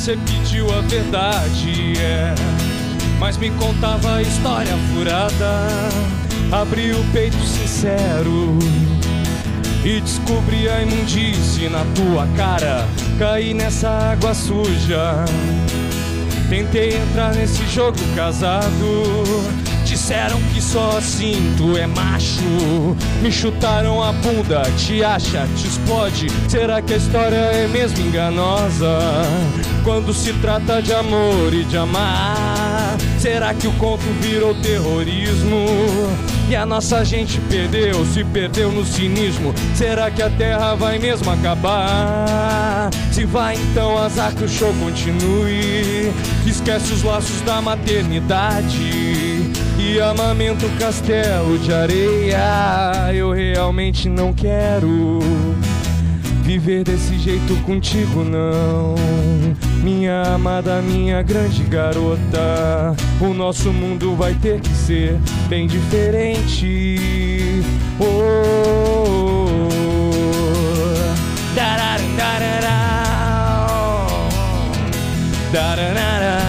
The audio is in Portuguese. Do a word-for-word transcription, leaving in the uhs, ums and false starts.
você pediu a verdade, é, mas me contava a história furada. Abri o peito sincero e descobri a imundície na tua cara. Caí nessa água suja, tentei entrar nesse jogo casado. Disseram que só assim tu é macho. Me chutaram a bunda, te acha, te explode. Será que a história é mesmo enganosa quando se trata de amor e de amar? Será que o conto virou terrorismo e a nossa gente perdeu, se perdeu no cinismo? Será que a terra vai mesmo acabar? Se vai, então azar que o show continue. Esquece os laços da maternidade e amamenta o castelo de areia. Eu realmente não quero viver desse jeito contigo, não, minha amada, minha grande garota. O nosso mundo vai ter que ser bem diferente. Oh, oh, oh. Darará, darará, darará.